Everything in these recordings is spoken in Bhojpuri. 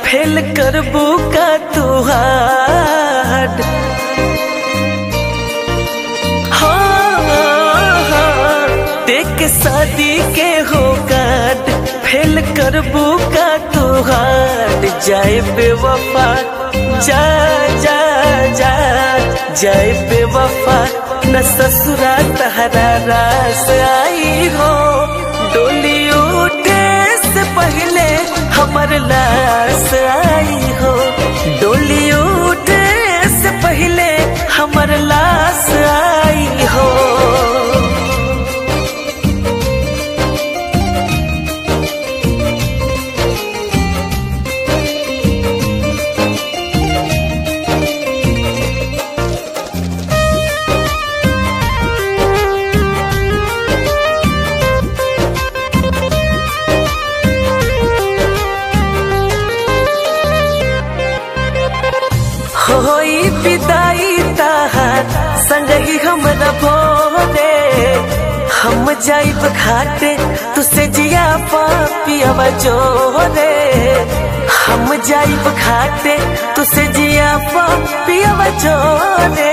फेल करबू का तू हाड। हाँ, देख शादी के हो कार्ड फेल करबू का तू हाड। जाए बेवफा जा जा जा जाए बेवफा न ससुरा तहरा रास आई हो। डोली उठे से पहले हमर लाश आई हो। डोली उठे से पहले हमर लाश आई हो। होई विदाई तहार संगही हमरा भोरे। हम जाइब घाटे तुसे जिया पियवा जोरे। हम जाइब घाटे तुसे जिया पियवा जोरे।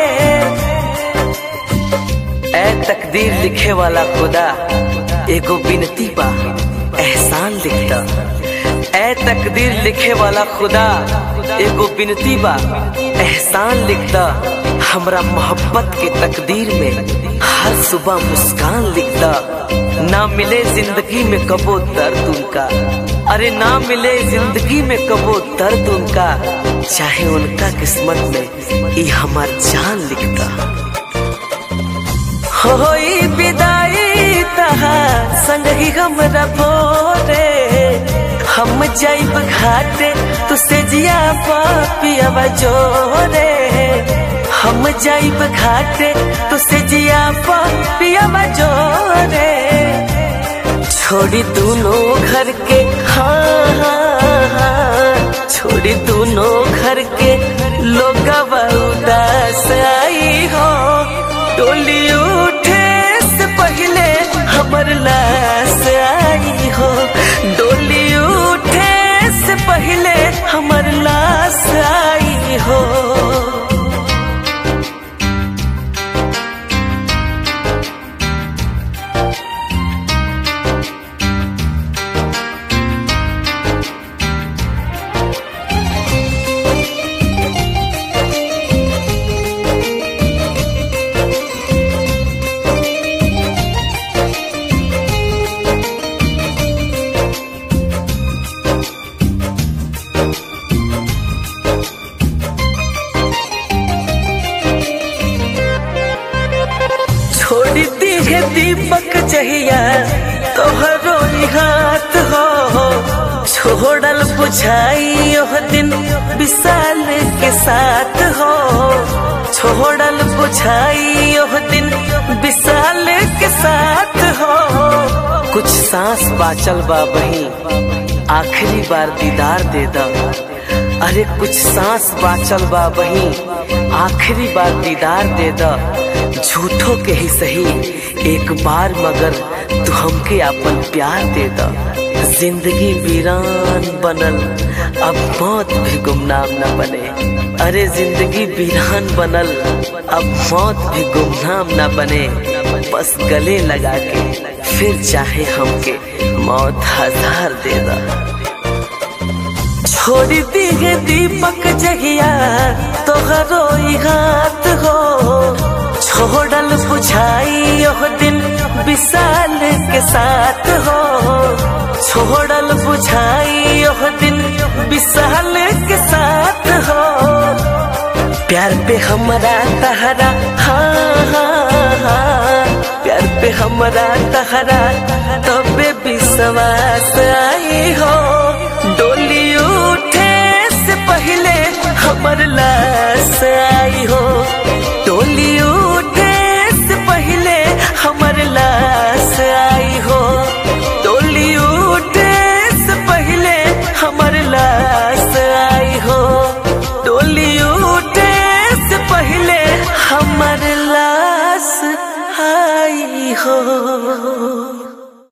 ऐ तकदीर लिखे वाला खुदा एगो बिनती बा एहसान लिखता। ऐ तकदीर लिखे वाला खुदा एगो बिनती बा एहसान लिखता। हमरा मोहब्बत के तकदीर में हर सुबह मुस्कान लिखता। ना मिले जिंदगी में कबो दर्द उनका, अरे ना मिले जिंदगी में कबो दर्द उनका। चाहे उनका किस्मत में ये हमार जान लिखता। होई विदाई तहार संगही हमरा भोरे। हम जाइब घाटे तुसे जिया पियवा जोरे। हम जाइब घाटे तुसे जिया पियवा जोरे। छोड़ी दोनों घर के हाँ, छोड़ी दोनों घर के लोगवा उदास आई हो। डोली उठे से पहले हमर लाश आई हो। डोली उठे से पहले हमर लाश आई हो। छोड़ दी है दीपक जहिया तोहरो हाथ हो। छोड़ल बुझाई ओह दिन विशाल के साथ हो। छोड़ल बुझाई ओह दिन विशाल के साथ हो। कुछ सांस बाचल बा बही आखिरी बार दीदार दे दा। अरे कुछ सांस बाचल बा बही आखिरी बार दीदार दे दा। झूठों के ही सही एक बार मगर तू हमके अपन प्यार दे दा। जिंदगी वीरान बनल अब मौत भी गुमनाम न बने। अरे जिंदगी वीरान बनल अब मौत भी गुमनाम न बने। बस गले लगा के फिर चाहे हमके मौत हजार दे दा। छोड़ दी है दीपक जहिया तोहरो हाथ हो। छोड़ल बुझाई ओह दिन विशाल के साथ हो। छोड़ल बुझाई ओह दिन विशाल के साथ हो। प्यार पे हमरा तहरा हाँ हाँ हाँ, प्यार पे हमरा तहरा तबे विश्वास आई हो।